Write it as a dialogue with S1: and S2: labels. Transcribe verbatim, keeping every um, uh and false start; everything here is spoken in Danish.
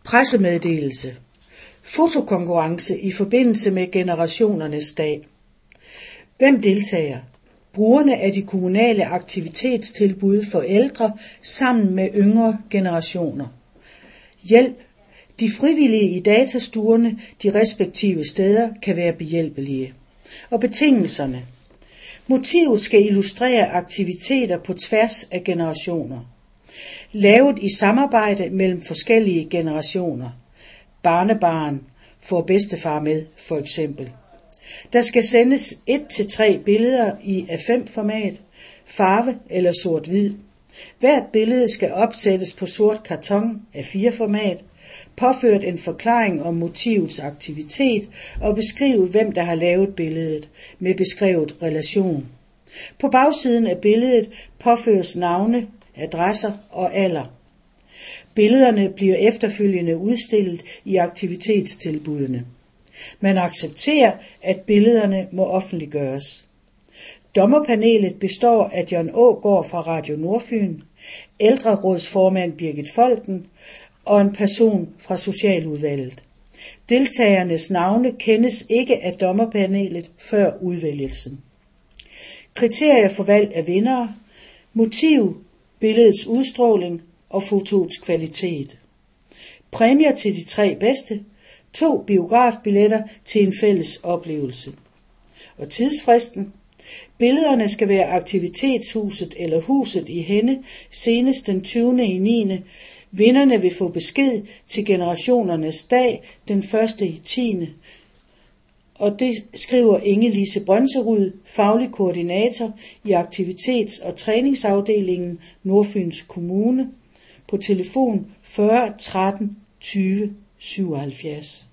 S1: Pressemeddelelse. Fotokonkurrence i forbindelse med Generationernes Dag. Hvem deltager? Brugerne af de kommunale aktivitetstilbud for ældre sammen med yngre generationer. Hjælp. De frivillige i datastuerne de respektive steder kan være behjælpelige. Og betingelserne. Motivet skal illustrere aktiviteter på tværs af generationer. Lavet i samarbejde mellem forskellige generationer. Barnebarn får bedstefar med, for eksempel. Der skal sendes et til tre billeder i A fem format, farve eller sort-hvid. Hvert billede skal opsættes på sort karton A fire format, påført en forklaring om motivets aktivitet og beskrive, hvem der har lavet billedet, med beskrevet relation. På bagsiden af billedet påføres navne, adresser og alder. Billederne bliver efterfølgende udstillet i aktivitetstilbudene. Man accepterer, at billederne må offentliggøres. Dommerpanelet består af John Aagaard fra Radio Nordfyn, ældrerådsformand Birgit Folken og en person fra Socialudvalget. Deltagernes navne kendes ikke af dommerpanelet før udvælgelsen. Kriterier for valg af vindere: motiv, billedets udstråling og fotoets kvalitet. Præmier til de tre bedste: to biografbilletter til en fælles oplevelse. Og tidsfristen: billederne skal være aktivitetshuset eller huset i Henne senest den tyvende i niende Vinderne vil få besked til Generationernes Dag den første i tiende Og det skriver Inge-Lise Brønserud, faglig koordinator i aktivitets- og træningsafdelingen Nordfyns Kommune, på telefon fyrre tretten tyve syvoghalvfjerds.